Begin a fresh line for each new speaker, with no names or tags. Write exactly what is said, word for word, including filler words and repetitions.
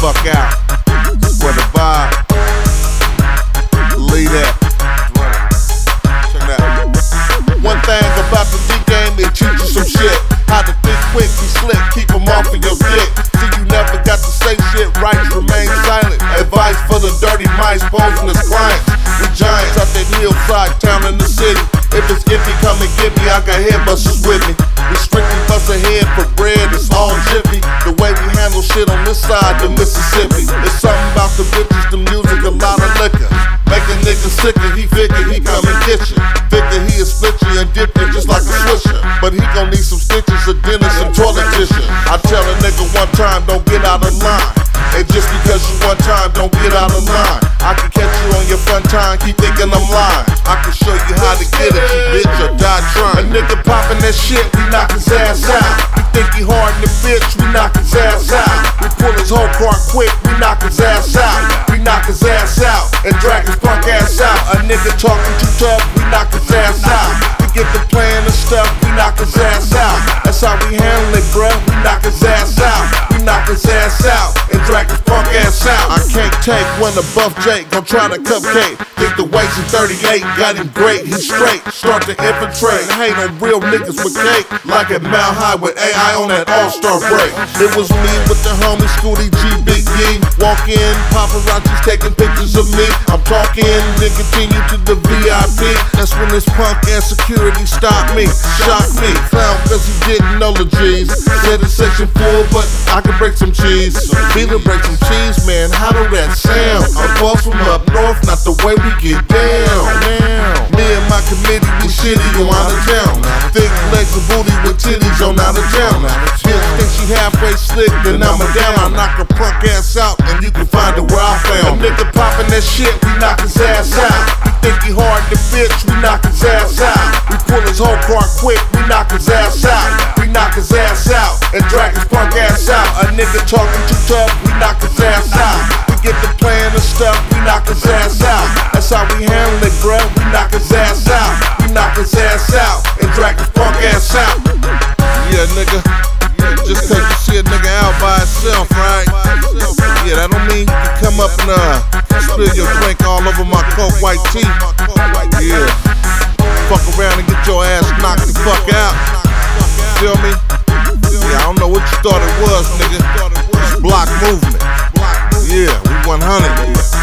fuck out. For the vibe. Believe that. Check it out. One thing about the D game, it teaches some shit. How to think quick, be slick, keep them off of your dick. See, you never got to say shit, rights remain silent. Advice for the dirty mice posing as clients. We giants out that hillside town in the city. If it's iffy, come and get me, I got headbusters with me. We strictly bust ahead for bread, it's all jiffy. The way we handle shit on this side, the Mississippi. It's something about the bitches, the music, a lot of liquor. Make a nigga sicker, he figure he come and get you. Figure he a split you and dip you just like a swisher. But he gon' need some stitches, a dentist, and toilet tissue. I tell a nigga one time, don't get out of line. And just because you one time, don't get out of line. I can catch you on your fun time, keep thinking I'm lying. I can show you how to get it, you bitch, or die trying. A nigga poppin' that shit, we knock his ass out. You think he hard in the bitch, we knock his ass out. We pull his whole car quick, we knock his ass out. We knock his ass out, and drag his punk ass out. A nigga talking too tough, we knock his ass out. We get the plan and stuff, we knock his ass out. That's how we handle it, bruh, we knock his ass out. We knock his ass out, and drag his punk ass out. I can't take when the buff Jake gon' try to cupcake. Think the waist in thirty-eight, got him great, he's straight. Start to infiltrate, hate on real niggas with cake. Like at Mount High with A I on that all-star break. It was me with the homie Scooty G, Big E. Walk in, paparazzi's taking pictures of me. I'm talking, then continue to the V I P. That's when this punk ass security stopped me, shocked me. Clown cause he didn't know the G's. Said it's section full, but I can break some cheese. Beat break some cheese, man, how do that sound? I'm boss from up north, not the way we get down. Now, me and my committee, we shitty on out of town. Thick legs and booty with titties on out of town. Bitch think she halfway slick, then I'm a down. I knock her punk ass out, and you can find her where I found. A nigga poppin' that shit, we knock his ass out. You think he hard the bitch, we knock his ass out. We pull his whole car quick, we knock his ass out. We knock his ass out, and drag his punk ass out. A nigga talking too tough, we knock his ass out. We get the plan and stuff, we knock his ass out. That's how we handle it, bruh, we knock his ass out. We knock his ass out, and drag his punk ass out. Yeah, nigga, just cause you see a nigga out by himself, right? Yeah, that don't mean you can come up and uh, spill your drink all over my coke white tee. Yeah, fuck around and get your ass knocked the fuck out. Feel me? Yeah, I don't know what you thought it was, nigga. It's block movement. Yeah, we one hundred.